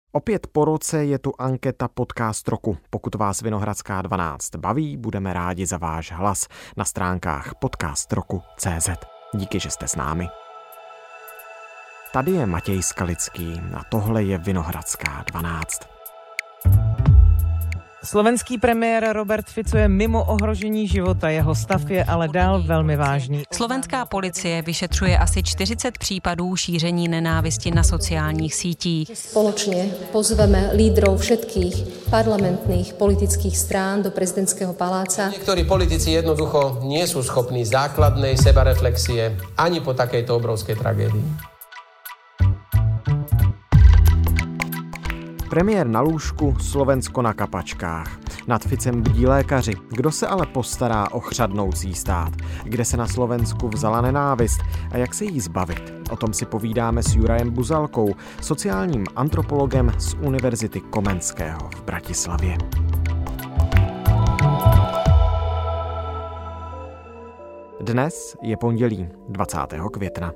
Opět po roce je tu anketa Podcast roku. Pokud vás Vinohradská 12 baví, budeme rádi za váš hlas na stránkách podcastroku.cz. Díky, že jste s námi. Tady je Matěj Skalický a tohle je Vinohradská 12. Slovenský premiér Robert Fico je mimo ohrožení života, jeho stav je ale dál velmi vážný. Slovenská policie vyšetřuje asi 40 případů šíření nenávisti na sociálních sítích. Spoločne pozveme lídrov všetkých parlamentných politických strán do prezidentského paláca. Niektorí politici jednoducho nie sú schopní základnej sebareflexie ani po takejto obrovskej tragédii. Premiér na lůžku, Slovensko na kapačkách. Nad Ficem bdí lékaři. Kdo se ale postará o chřadnoucí stát? Kde se na Slovensku vzala nenávist a jak se jí zbavit? O tom si povídáme s Jurajem Buzalkou, sociálním antropologem z Univerzity Komenského v Bratislavě. Dnes je pondělí 20. května.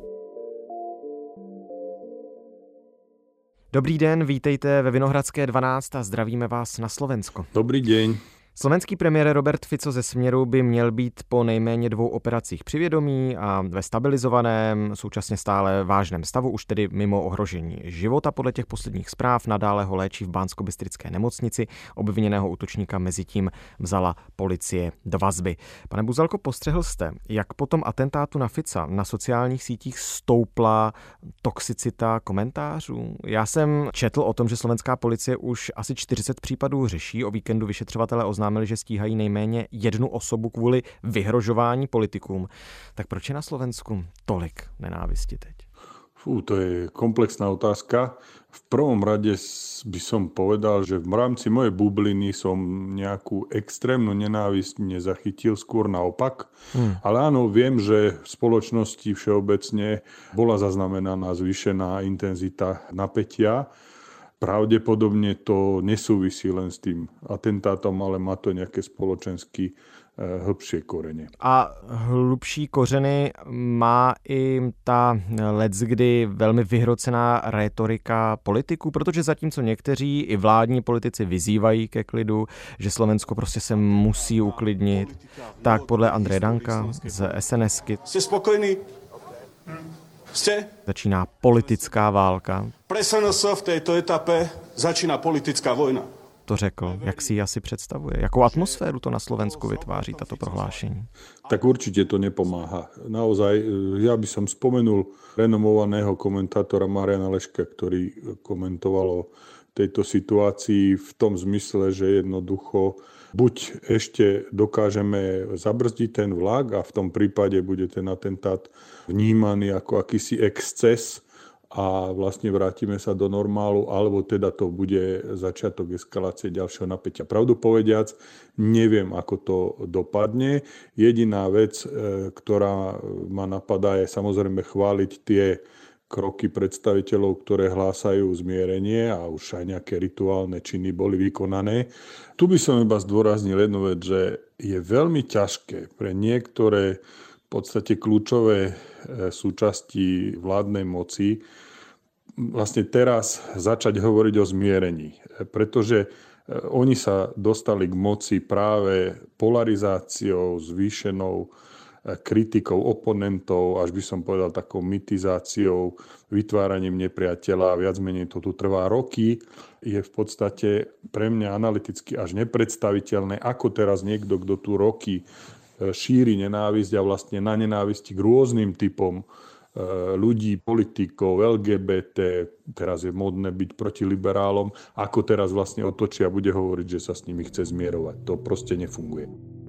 Dobrý den, vítejte ve Vinohradské 12 a zdravíme vás na Slovensko. Dobrý deň. Slovenský premiér Robert Fico ze Směru by měl být po nejméně 2 operacích při vědomí a ve stabilizovaném, současně stále vážném stavu, už tedy mimo ohrožení života. Podle těch posledních zpráv nadále ho léčí v Banskobystrické nemocnici. Obviněného útočníka mezitím vzala policie do vazby. Pane Buzalko, postřehl jste, jak po tom atentátu na Fica na sociálních sítích stoupla toxicita komentářů? Já jsem četl o tom, že slovenská policie už asi 40 případů řeší. O víkendu vyšetřovatelé oznámili, že stíhají nejméně 1 osobu kvůli vyhrožování politikům. Tak proč je na Slovensku tolik nenávisti teď? To je komplexná otázka. V prvom rade by som povedal, že v rámci mojej bubliny som nejakú extrémnu nenávisť nezachytil, skôr naopak. Ale áno, viem, že v spoločnosti všeobecne bola zaznamenaná zvýšená intenzita napätia. Pravdepodobne to nesúvisí len s tým atentátom, ale má to nejaké spoločensky hlbšie korene. A hlubší kořeny má i ta leckdy velmi vyhrocená rétorika politiků, protože zatímco někteří i vládní politici vyzývají ke klidu, že Slovensko prostě se musí uklidnit, tak podle Andreje Danka z SNSky Jste spokojní? Ste? Začíná politická válka. Pre SNS v tejto etape začína politická vojna. To řekl, jak si ji asi představuje? Jakou atmosféru to na Slovensku vytváří tato prohlášení? Tak určite to nepomáha. Naozaj, ja by som spomenul renomovaného komentátora Mariana Leška, ktorý komentoval o tejto situácii v tom zmysle, že jednoducho buď ešte dokážeme zabrzdiť ten vlak a v tom prípade bude ten atentát vnímaný ako akýsi exces a vlastne vrátime sa do normálu, alebo teda to bude začiatok eskalácie ďalšieho napätia. Pravdu povediac, neviem, ako to dopadne. Jediná vec, ktorá ma napadá, je samozrejme chváliť tie kroky predstaviteľov, ktoré hlásajú zmierenie a už aj nejaké rituálne činy boli vykonané. Tu by som iba zdôraznil jednu vec, že je veľmi ťažké pre niektoré v podstate kľúčové súčasti vládnej moci vlastne teraz začať hovoriť o zmierení, pretože oni sa dostali k moci práve polarizáciou, zvýšenou kritikou oponentov, až by som povedal takou mitizáciou, vytváraním nepriateľa, viac menej to tu trvá roky, je v podstate pre mňa analyticky až nepredstaviteľné, ako teraz niekto, kto tu roky šíri nenávisť a vlastne na nenávisti k rôznym typom ľudí, politikov, LGBT, teraz je modné byť proti liberálom, ako teraz vlastne otočí a bude hovoriť, že sa s nimi chce zmierovať. To proste nefunguje.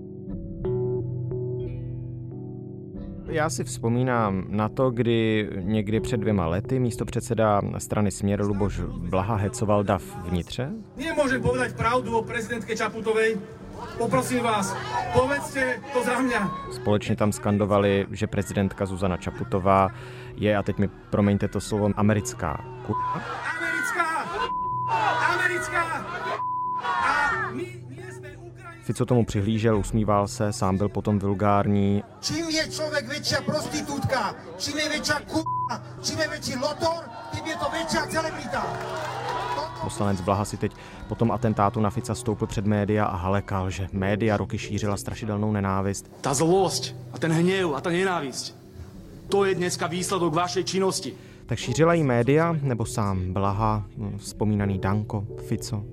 Já si vzpomínám na to, kdy někdy před 2 lety místopředseda strany Směr Luboš Blaha hecoval dav vnitře. Nemôžem povedať pravdu o prezidentke Čaputovej. Poprosím vás, povedzte to za mňa. Společně tam skandovali, že prezidentka Zuzana Čaputová je, a teď mi promiňte to slovo, americká. Americká! A my sme Ukrajinci. Fico tomu přihlížel, usmíval se, sám byl potom vulgární. Čím je človek väčšia prostitútka, čím je väčšia čím je väčší lotor, tým je to väčšia celebrita. Toto Poslanec Blaha si teď po tom atentátu na Fica stoupil před média a halekal, že média roky šířila strašidelnou nenávist. Tá zlosť a ten hnev a tá nenávisť, to je dneska výsledok vašej činnosti. Tak šířila jí média nebo sám Blaha, vzpomínaný Danko, Fico?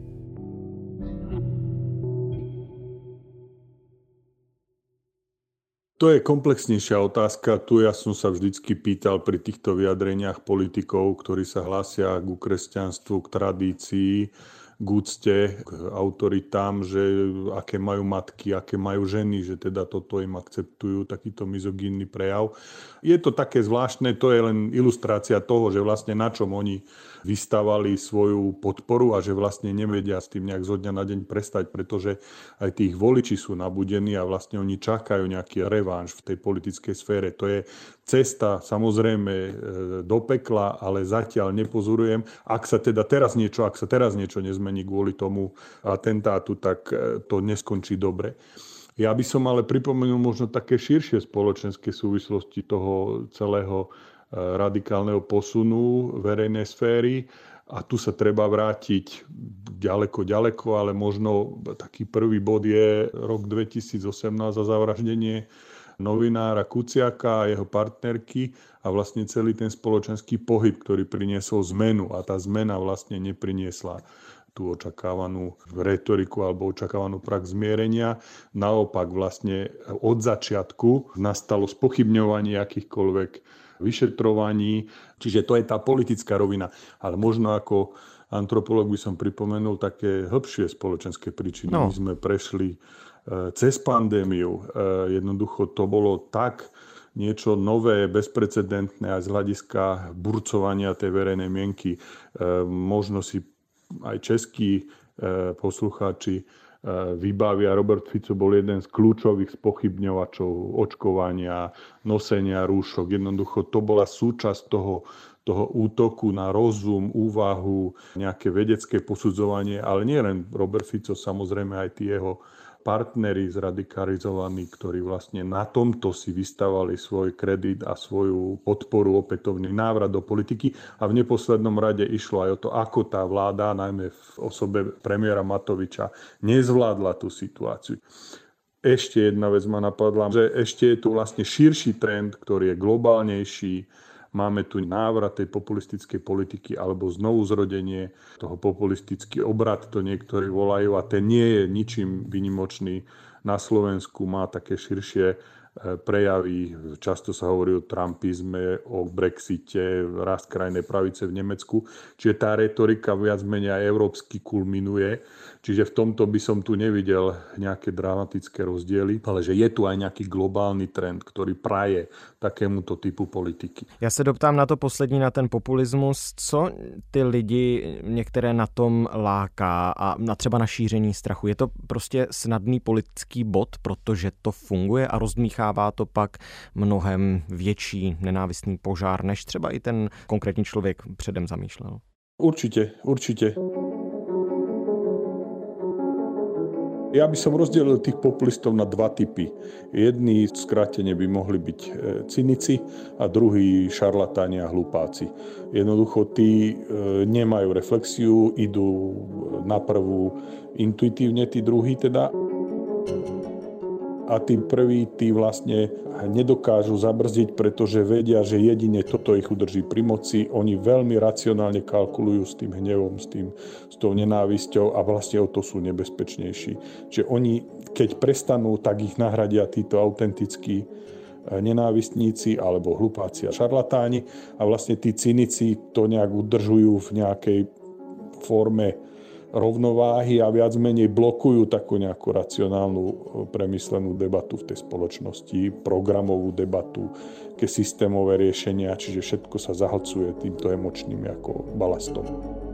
To je komplexnejšia otázka. Tu ja som sa vždycky pýtal pri týchto vyjadreniach politikov, ktorí sa hlásia k kresťanstvu, k tradícii, k úcte, k autoritám, že aké majú matky, aké majú ženy, že teda toto im akceptujú, takýto mizogínny prejav. Je to také zvláštne, to je len ilustrácia toho, že vlastne na čom oni vystavali svoju podporu a že vlastne nevedia s tým nejak zo dňa na deň prestať, pretože aj tých voliči sú nabudení a vlastne oni čakajú nejaký revanš v tej politickej sfére. To je cesta samozrejme do pekla, ale zatiaľ nepozorujem. Ak sa teraz niečo nezmení kvôli tomu atentátu, tak to neskončí dobre. Ja by som ale pripomenul možno také širšie spoločenské súvislosti toho celého radikálneho posunu verejnej sféry a tu sa treba vrátiť ďaleko, ale možno taký prvý bod je rok 2018 a zavraždenie novinára Kuciaka a jeho partnerky a vlastne celý ten spoločenský pohyb, ktorý priniesol zmenu a tá zmena vlastne nepriniesla tú očakávanú retoriku alebo očakávanú prax zmierenia. Naopak vlastne od začiatku nastalo spochybňovanie akýchkoľvek vyšetrovaní, čiže to je tá politická rovina. Ale možno ako antropológ by som pripomenul také hĺbšie spoločenské príčiny. My sme prešli cez pandémiu. Jednoducho to bolo tak niečo nové, bezprecedentné aj z hľadiska burcovania tej verejnej mienky. Možno si aj českí poslucháči vybavia. Robert Fico bol jeden z kľúčových spochybňovačov očkovania, nosenia rúšok. Jednoducho to bola súčasť toho útoku na rozum, úvahu, nejaké vedecké posudzovanie, ale nie len Robert Fico, samozrejme aj tí jeho partneri zradikalizovaní, ktorí vlastne na tomto si vystavali svoj kredit a svoju podporu, opätovný návrat do politiky. A v neposlednom rade išlo aj o to, ako tá vláda, najmä v osobe premiéra Matoviča, nezvládla tú situáciu. Ešte jedna vec ma napadla, že ešte je tu vlastne širší trend, ktorý je globálnejší. Máme tu návrat tej populistickej politiky alebo znovu zrodenie toho populistický obrat, to niektorí volajú, a ten nie je ničím výnimočný. Na Slovensku má také širšie prejavy. Často sa hovorí o trumpizme, o Brexite, rast krajnej pravice v Nemecku. Čiže tá retorika viac menej aj európsky kulminuje. Čiže v tomto by som tu nevidel nejaké dramatické rozdiely, ale že je tu aj nejaký globálny trend, ktorý praje takémuto typu politiky. Já se doptám na to poslední, na ten populismus. Co ty lidi některé na tom láká a třeba na šíření strachu? Je to prostě snadný politický bod, protože to funguje a rozdmíchává to pak mnohem větší nenávistný požár, než třeba i ten konkrétní člověk předem zamýšlel? Určite. Ja by som rozdelil tých populistov na dva typy. Jedni skrátene by mohli byť cynici a druhí šarlatáni a hlupáci. Jednoducho tí nemajú reflexiu, idú na prvú intuitívne, tí druhí teda. A tí prví, tí vlastne nedokážu zabrzdiť, pretože vedia, že jedine toto ich udrží pri moci. Oni veľmi racionálne kalkulujú s tým hnevom, s tou nenávisťou a vlastne o to sú nebezpečnejší. Že oni, keď prestanú, tak ich nahradia títo autentickí nenávistníci alebo hlupáci a šarlatáni a vlastne tí cynici to nejak udržujú v nejakej forme rovnováhy a viac menej blokujú takú nejakú racionálnu premyslenú debatu v tej spoločnosti, programovú debatu, ke systémové riešenia, čiže všetko sa zahlcuje týmto emočným ako balastom.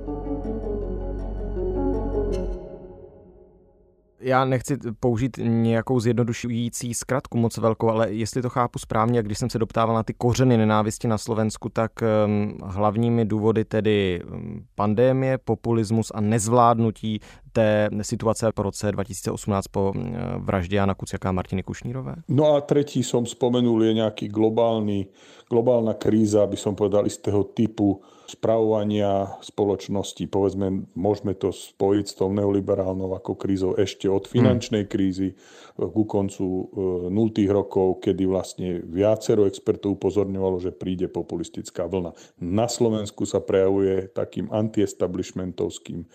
Já nechci použít nějakou zjednodušující zkratku moc velkou, ale jestli to chápu správně, když jsem se doptával na ty kořeny nenávisti na Slovensku, tak hlavními důvody tedy pandémie, populismus a nezvládnutí té situace po roce 2018 po vraždě Jana Kuciaka a Martiny Kušnírové? No a tretí som spomenul je nejaký globálna kríza, by som povedal istého typu spravovania spoločnosti. Povedzme, môžeme to spojiť s tou neoliberálnou ako krízou ešte od finančnej krízy ku koncu 0. rokov, kedy vlastne viacero expertov upozorňovalo, že príde populistická vlna. Na Slovensku sa prejavuje takým anti-establishmentovským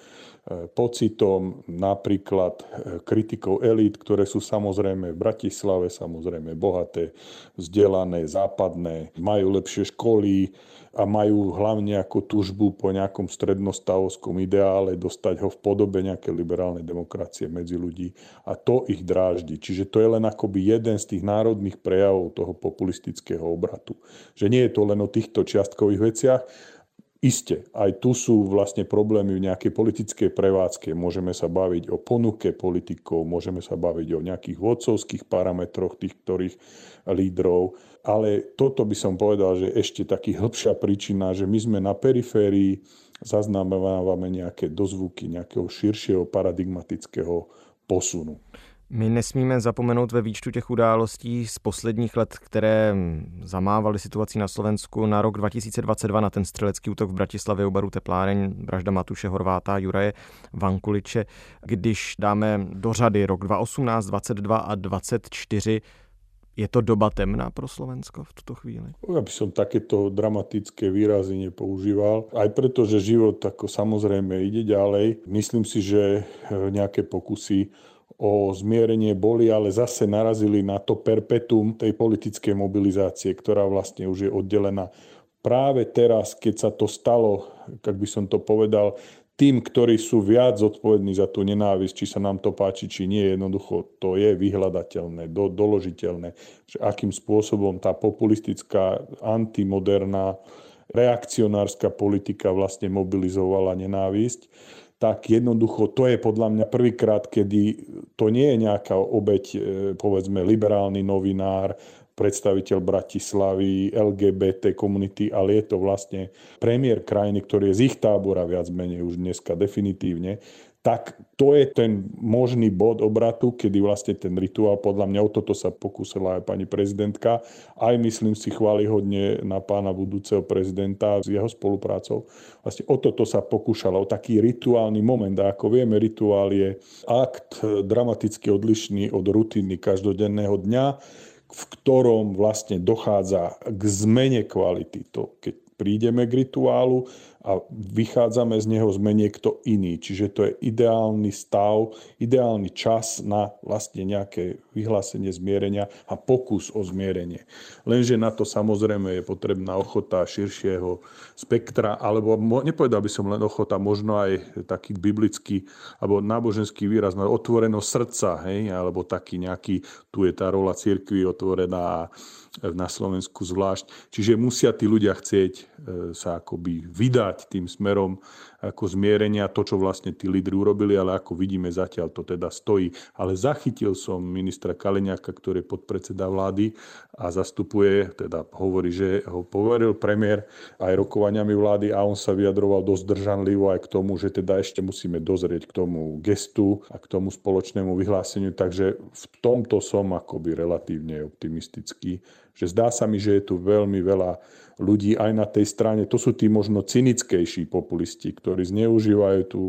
pocitom, napríklad kritikou elít, ktoré sú samozrejme v Bratislave, samozrejme bohaté, vzdelané, západné, majú lepšie školy a majú hlavne ako túžbu po nejakom strednostavovskom ideále dostať ho v podobe nejakej liberálnej demokracie medzi ľudí a to ich dráždi. Čiže to je len akoby jeden z tých národných prejavov toho populistického obratu. Že nie je to len o týchto čiastkových veciach. Isté, aj tu sú vlastne problémy v nejakej politickej prevádzke. Môžeme sa baviť o ponuke politikov, môžeme sa baviť o nejakých vodcovských parametroch tých ktorých lídrov, ale toto by som povedal, že ešte taký hĺbšia príčina, že my sme na periférii, zaznamenávame nejaké dozvuky nejakého širšieho paradigmatického posunu. My nesmíme zapomenout ve výčtu těch událostí z posledních let, které zamávaly situací na Slovensku na rok 2022, na ten střelecký útok v Bratislavě u baru Tepláreň, vražda Matuše Horváta, Juraje Vankuliče. Když dáme do řady rok 2018, 2022 a 2024, je to doba temná pro Slovensko v tuto chvíli? Ja by som takéto dramatické výrazy nepoužíval. Aj preto, že život ako samozrejme ide ďalej. Myslím si, že nejaké pokusy o zmierenie boli, ale zase narazili na to perpetuum tej politickej mobilizácie, ktorá vlastne už je oddelená. Práve teraz, keď sa to stalo, jak by som to povedal, tým, ktorí sú viac zodpovední za tú nenávisť, či sa nám to páči, či nie, jednoducho to je vyhľadateľné, doložiteľné, že akým spôsobom tá populistická, antimoderná, reakcionárska politika vlastne mobilizovala nenávisť, tak jednoducho to je podľa mňa prvýkrát, kedy to nie je nejaká obeť, povedzme, liberálny novinár, predstaviteľ Bratislavy, LGBT komunity, ale je to vlastne premiér krajiny, ktorý je z ich tábora viac menej už dneska definitívne, tak to je ten možný bod obratu, kedy vlastne ten rituál, podľa mňa o toto sa pokúsila aj pani prezidentka, aj myslím si chválihodne na pána budúceho prezidenta s jeho spoluprácou. Vlastne o toto sa pokúšala, o taký rituálny moment. A ako vieme, rituál je akt dramaticky odlišný od rutiny každodenného dňa, v ktorom vlastne dochádza k zmene kvality. To, keď prídeme k rituálu a vychádzame z neho, sme niekto iný. Čiže to je ideálny stav, ideálny čas na vlastne nejaké vyhlásenie zmierenia a pokus o zmierenie. Lenže na to samozrejme je potrebná ochota širšieho spektra, alebo nepovedal by som len ochota, možno aj taký biblický alebo náboženský výraz, na otvorenosť srdca, hej? Alebo taký nejaký, tu je tá rola cirkvi otvorená na Slovensku zvlášť. Čiže musia tí ľudia chcieť sa akoby vydať tým smerom ako zmierenia, to, čo vlastne tí lídri urobili, ale ako vidíme zatiaľ to teda stojí. Ale zachytil som ministra Kaliňáka, ktorý je podpredseda vlády a zastupuje, teda hovorí, že ho poveril premiér aj rokovaniami vlády a on sa vyjadroval dosť držanlivo aj k tomu, že teda ešte musíme dozrieť k tomu gestu a k tomu spoločnému vyhláseniu. Takže v tomto som akoby relatívne optimistický, že zdá sa mi, že je tu veľmi veľa ľudí aj na tej strane. To sú tí možno cynickejší populisti, ktorí zneužívajú tú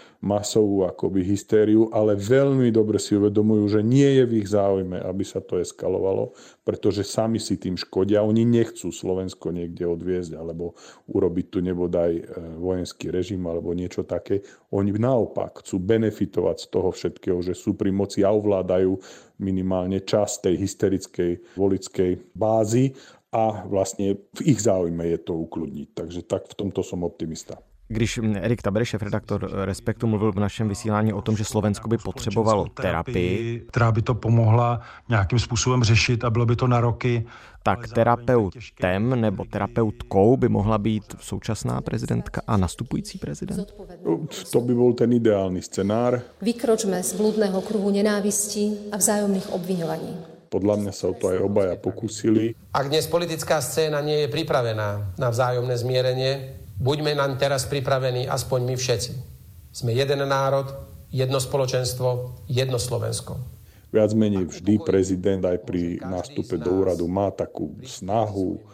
masovú akoby hystériu, ale veľmi dobre si uvedomujú, že nie je v ich záujme, aby sa to eskalovalo, pretože sami si tým škodia. Oni nechcú Slovensko niekde odviezť alebo urobiť tu nebodaj vojenský režim alebo niečo také. Oni naopak chcú benefitovať z toho všetkého, že sú pri moci a ovládajú minimálne časť tej hysterickej voličskej bázy a vlastne v ich záujme je to ukludniť. Takže tak v tomto som optimista. Když Erik Taber, šéfredaktor Respektu, mluvil v našem vysílání o tom, že Slovensko by potřebovalo terapii, která by to pomohla nějakým způsobem řešit a bylo by to na roky. Tak terapeutem nebo terapeutkou by mohla být současná prezidentka a nastupující prezident? To by bol ten ideálny scenár. Vykročme z blúdneho kruhu nenávistí a vzájomných obviňovaní. Podľa mňa sa o to aj obaja pokúsili. Ak dnes politická scéna nie je pripravená na vzájomné zmierenie, buďme nám teraz pripravení aspoň my všetci. Sme jeden národ, jedno spoločenstvo, jedno Slovensko. Viac menej vždy prezident aj pri nástupe do úradu má takú snahu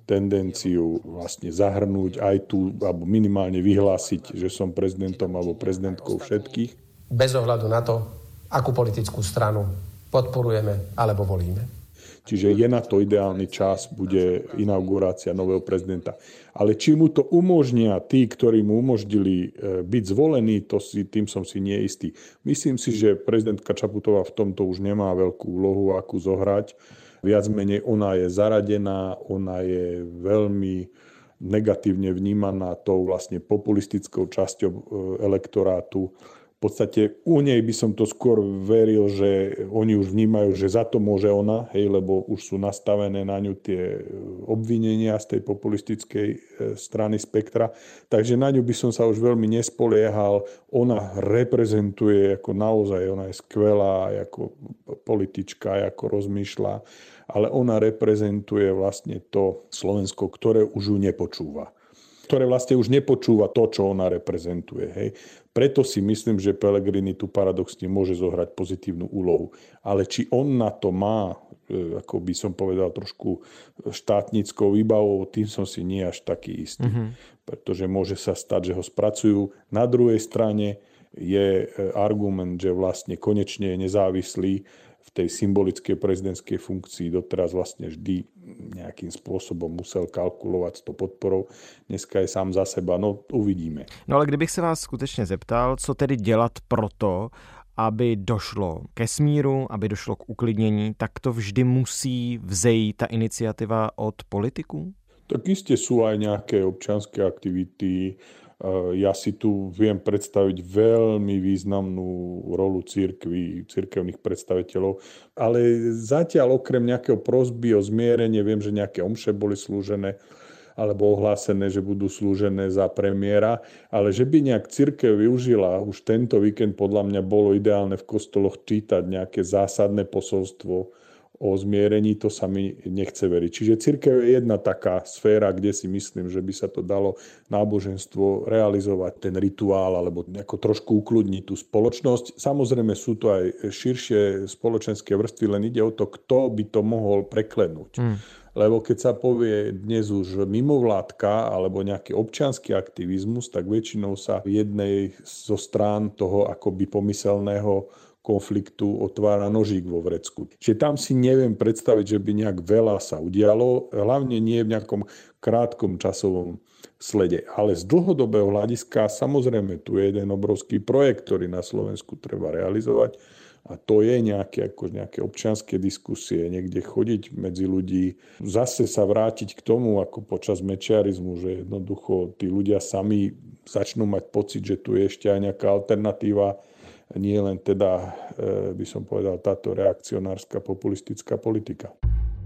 tendenciu vlastne zahrnúť aj tu, alebo minimálne vyhlásiť, že som prezidentom alebo prezidentkou všetkých. Bez ohľadu na to, akú politickú stranu podporujeme alebo volíme. Čiže je na to ideálny čas, bude inaugurácia nového prezidenta. Ale či mu to umožnia tí, ktorí mu umožnili byť zvolený, tým som si neistý. Myslím si, že prezidentka Čaputová v tomto už nemá veľkú úlohu, akú zohrať. Viac menej ona je zaradená, ona je veľmi negatívne vnímaná tou vlastne populistickou časťou elektorátu. V podstate u nej by som to skôr veril, že oni už vnímajú, že za to môže ona, lebo už sú nastavené na ňu tie obvinenia z tej populistickej strany spektra. Takže na ňu by som sa už veľmi nespoliehal. Ona reprezentuje, ako naozaj, ona je skvelá ako politička, ako rozmýšľa, ale ona reprezentuje vlastne to Slovensko, ktoré už ju nepočúva. Ktoré vlastne už nepočúva to, čo ona reprezentuje. Hej. Preto si myslím, že Pellegrini tu paradoxne môže zohrať pozitívnu úlohu. Ale či on na to má, ako by som povedal, trošku štátnickou výbavou, tým som si nie až taký istý. Pretože môže sa stať, že ho spracujú. Na druhej strane je argument, že vlastne konečne je nezávislý v tej symbolickej prezidentskej funkcii. Doteraz vlastne vždy nejakým spôsobom musel kalkulovať s tou podporou. Dneska je sám za seba, no uvidíme. No ale kdybych se vás skutečně zeptal, co tedy dělat proto, aby došlo ke smíru, aby došlo k uklidnění, tak to vždy musí vzejít ta iniciativa od politiků? Tak iste sú aj nejaké občianske aktivity. Ja si tu viem predstaviť veľmi významnú rolu cirkevných predstaviteľov, ale zatiaľ okrem nejakého prosby o zmierenie, viem, že nejaké omše boli slúžené alebo ohlásené, že budú slúžené za premiéra, ale že by nejak cirkev využila, už tento víkend podľa mňa bolo ideálne v kostoloch čítať nejaké zásadné posolstvo o zmierení, to sa mi nechce veriť. Čiže cirkev je jedna taká sféra, kde si myslím, že by sa to dalo náboženstvo realizovať, ten rituál, alebo nejako trošku ukludniť tú spoločnosť. Samozrejme sú to aj širšie spoločenské vrstvy, len ide o to, kto by to mohol preklenúť. Lebo keď sa povie dnes už mimovládka alebo nejaký občiansky aktivizmus, tak väčšinou sa v jednej zo strán toho akoby pomyselného konfliktu otvára nožík vo vrecku. Čiže tam si neviem predstaviť, že by nejak veľa sa udialo, hlavne nie v nejakom krátkom časovom slede. Ale z dlhodobého hľadiska samozrejme tu je jeden obrovský projekt, ktorý na Slovensku treba realizovať, a to je nejaké občianske diskusie, niekde chodiť medzi ľudí, zase sa vrátiť k tomu, ako počas mečiarizmu, že jednoducho tí ľudia sami začnú mať pocit, že tu je ešte aj nejaká alternatíva, nie len teda, by som povedal, táto reakcionárska populistická politika.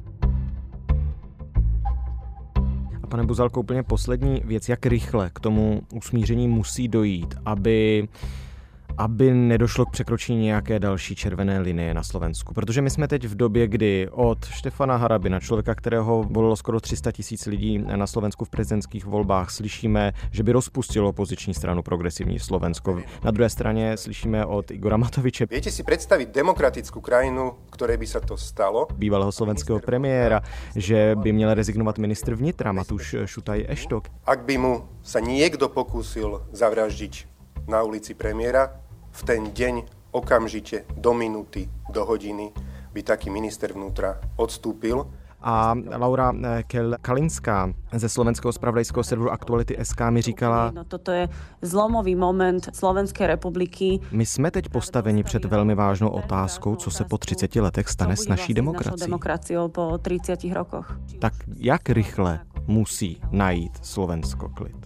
A pane Buzalko, úplně poslední věc, jak rychle k tomu usmíření musí dojít, aby nedošlo k překročení nějaké další červené linie na Slovensku. Protože my jsme teď v době, kdy od Štefana Harabina, člověka, kterého volilo skoro 300 000 lidí na Slovensku v prezidentských volbách, slyšíme, že by rozpustilo opoziční stranu Progresívne Slovensko. Na druhé straně slyšíme od Igora Matoviče. Viete si predstaviť demokratickú krajinu, ktorej by sa to stalo? Bývalého slovenského premiéra, že by měl rezignovat ministr vnitra Matúš Šutaj Eštok. Ak by mu sa niekto pokúsil zavraždiť na ulici premiéra, v ten deň okamžite do minúty, do hodiny by taký minister vnútra odstúpil. A Laura Kalinská ze slovenského spravodajského serveru Aktuality.sk mi říkala: No, toto je zlomový moment Slovenské republiky. My jsme teď postaveni před velmi vážnou otázkou, co se po 30 letech stane s naší demokraciou po 30 rokoch. Tak jak rychle musí najít Slovensko klid?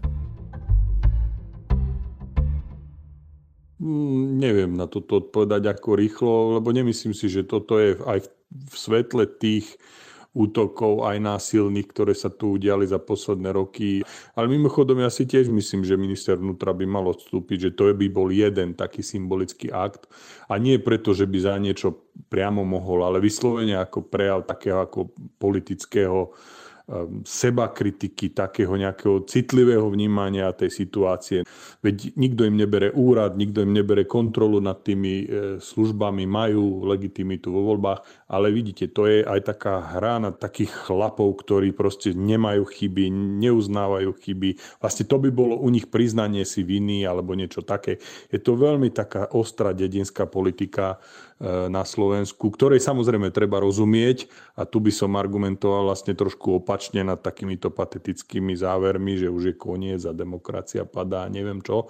Neviem na toto odpovedať ako rýchlo, lebo nemyslím si, že toto je aj v svetle tých útokov aj násilných, ktoré sa tu udiali za posledné roky. Ale mimochodom ja si tiež myslím, že minister vnútra by mal odstúpiť, že to by bol jeden taký symbolický akt. A nie preto, že by za niečo priamo mohol, ale vyslovene ako prejav takého ako politického sebakritiky, takého nejakého citlivého vnímania tej situácie. Veď nikto im nebere úrad, nikto im nebere kontrolu nad tými službami, majú legitimitu vo voľbách, ale vidíte, to je aj taká hra na takých chlapov, ktorí proste nemajú chyby, neuznávajú chyby. Vlastne to by bolo u nich priznanie si viny alebo niečo také. Je to veľmi taká ostrá dedinská politika na Slovensku, ktorej samozrejme treba rozumieť a tu by som argumentoval vlastne trošku opačne nad takýmito patetickými závermi, že už je koniec a demokracia padá, neviem čo,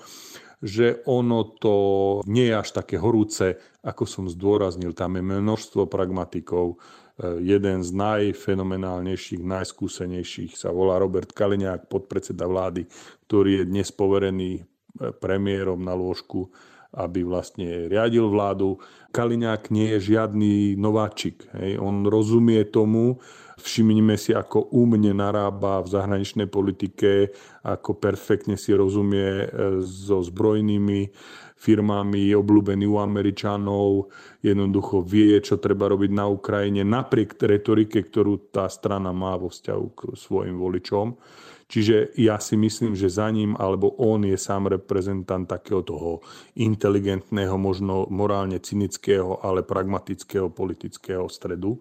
že ono to nie je až také horúce, ako som zdôraznil, tam je množstvo pragmatikov. Jeden z najfenomenálnejších, najskúsenejších sa volá Robert Kaliňák, podpredseda vlády, ktorý je dnes poverený premiérom na lôžku, aby vlastne riadil vládu. Kaliňák nie je žiadny nováčik. Hej. On rozumie tomu, všimnime si, ako umne narába v zahraničnej politike, ako perfektne si rozumie so zbrojnými firmami, obľúbený u Američanov, jednoducho vie, čo treba robiť na Ukrajine, napriek retorike, ktorú tá strana má vo vzťahu k svojim voličom. Čiže ja si myslím, že za ním, alebo on je sám reprezentant takého toho inteligentného, možno morálne cynického, ale pragmatického politického stredu.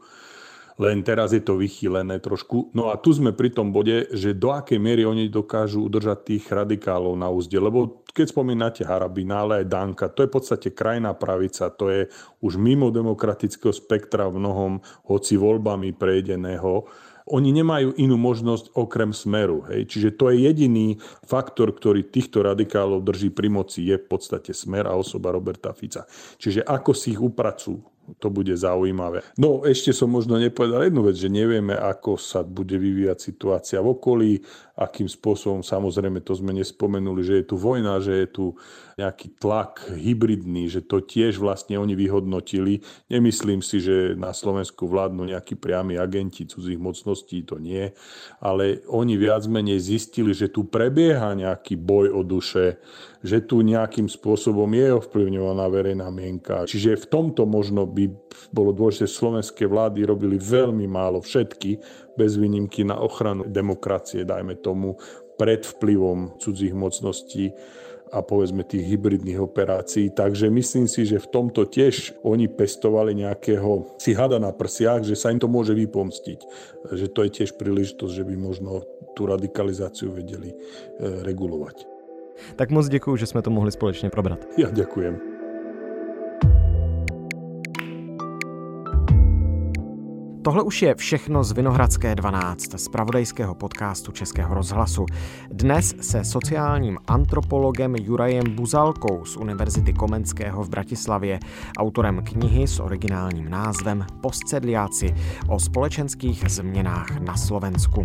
Len teraz je to vychýlené trošku. No a tu sme pri tom bode, že do akej miery oni dokážu udržať tých radikálov na úzde. Lebo keď spomínate Harabina, ale aj Danka, to je v podstate krajná pravica, to je už mimo demokratického spektra v mnohom, hoci voľbami prejdeného. Oni nemajú inú možnosť okrem Smeru. Hej. Čiže to je jediný faktor, ktorý týchto radikálov drží pri moci, je v podstate Smer a osoba Roberta Fica. Čiže ako si ich upracujú, to bude zaujímavé. No ešte som možno nepovedal jednu vec, že nevieme, ako sa bude vyvíjať situácia v okolí, akým spôsobom, samozrejme to sme nespomenuli, že je tu vojna, že je tu nejaký tlak hybridný, že to tiež vlastne oni vyhodnotili. Nemyslím si, že na Slovensku vládnu nejakí priami agenti cudzích mocností, to nie, ale oni viac menej zistili, že tu prebieha nejaký boj o duše, že tu nejakým spôsobom je ovplyvňovaná verejná mienka. Čiže v tomto možno by bolo dôležité, slovenské vlády robili veľmi málo, všetky, bez výnimky, na ochranu demokracie, dajme tomu, pred vplyvom cudzích mocností a povedzme tých hybridných operácií. Takže myslím si, že v tomto tiež oni pestovali nejakého si hada na prsiach, že sa im to môže vypomstiť. Že to je tiež príležitosť, že by možno tú radikalizáciu vedeli regulovať. Tak moc děkuju, že jsme to mohli společně probrat. Ja ďakujem. Tohle už je všechno z Vinohradské 12, z zpravodajského podcastu Českého rozhlasu. Dnes se sociálním antropologem Jurajem Buzalkou z Univerzity Komenského v Bratislavě, autorem knihy s originálním názvem Postsedliáci o společenských změnách na Slovensku.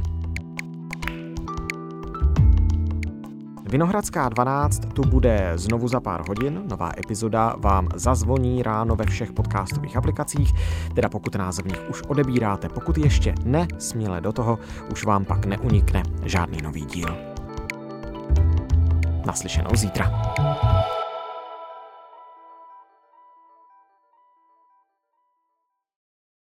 Vinohradská 12 tu bude znovu za pár hodin, nová epizoda vám zazvoní ráno ve všech podcastových aplikacích, teda pokud nás v nich už odebíráte, pokud ještě ne, směle do toho, už vám pak neunikne žádný nový díl. Naslyšenou zítra.